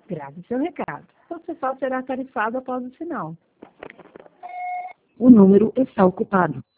Grave seu recado. Você só será tarifado após o sinal. O número está ocupado.